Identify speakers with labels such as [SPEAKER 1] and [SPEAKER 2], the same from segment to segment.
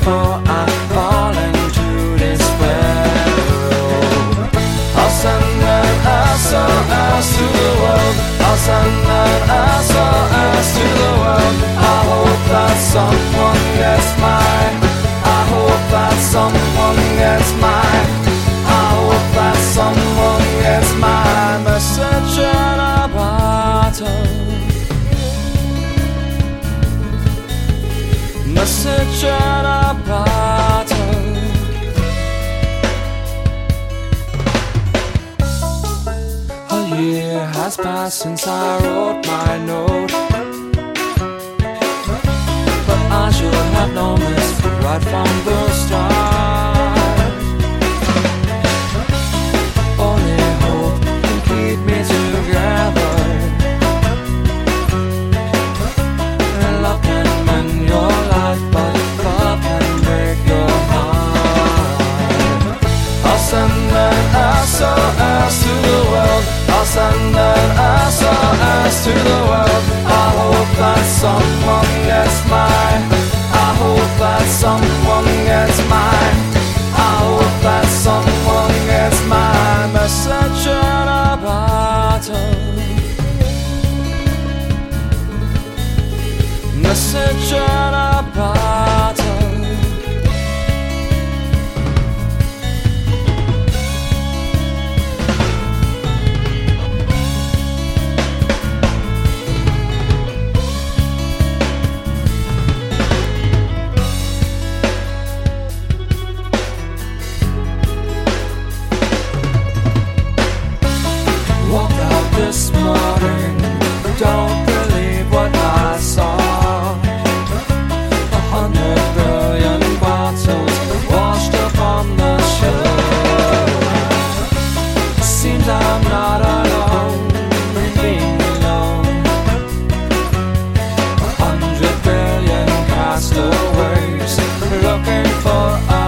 [SPEAKER 1] before I fall into despair. I'll send an SOS to the world. I'll send an SOS to the world. I hope that someone gets mine. I hope that someone gets mine. I hope that someone gets my message in a bottle. Message in a bottle. A year has passed since I wrote my note, but I should have known this right from the start. Only hope can keep me together. Love can mend your life, but love can break your heart. I'll send an SOS to the world. I'll send an SOS to the world. I hope that someone gets mine. I hope that someone gets mine. I hope that someone gets my message in a bottle. Message in a bottle. Woke up this morning, don't believe what I saw. 100 billion bottles washed up on the shore. Seems I'm not alone, being alone. 100 billion castaways looking for a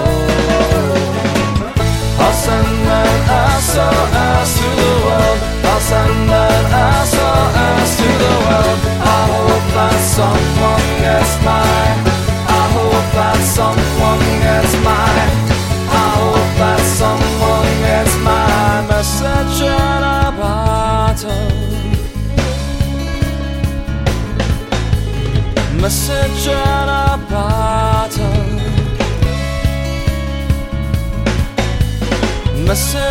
[SPEAKER 1] home. I'll send an SOS to the world. I'll send an SOS to the world. I hope that someone gets mine. I hope that someone gets mine. I hope that someone gets my message in a bottle. Message in a bottle. Message